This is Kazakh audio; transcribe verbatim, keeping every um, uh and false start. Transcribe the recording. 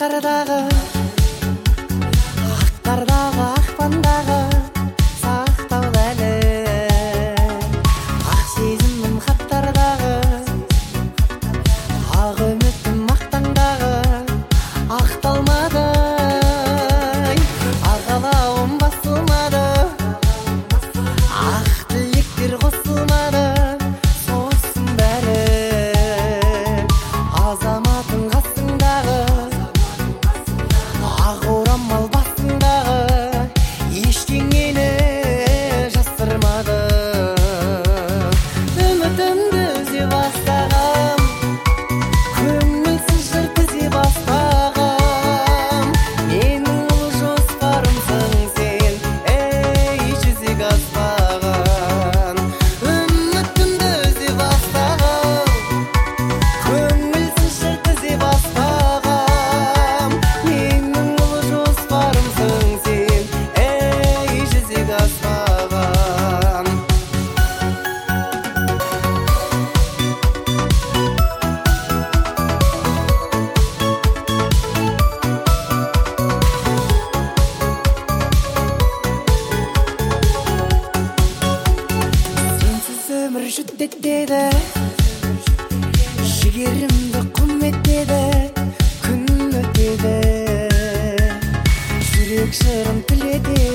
ақтардағы ақтардағы ақпандағы сақтаулы әлі ақ сезімім хаттардағы ақ үмітім мақтаңдағы ақталмады ағалауым басылмады ақ тілектер қосылмады сосын бәрі азаматың қасыңдағы ақ орамал басыңдағы ештеңені жасырмады үмітімді үзе бастағам көңілсіз жыр тізе бастағам менің ұлы жоспарымсың сен ей жүзеге аспаған үмітімді үзе бастағам көңілсіз жыр тізе бастағам менің ұлы жоспарымсың сен ей жүзеге аспаған сенсіз өмір жүдетеді жігерімді құм етеді күн өтеді жүрек жырын тілетеді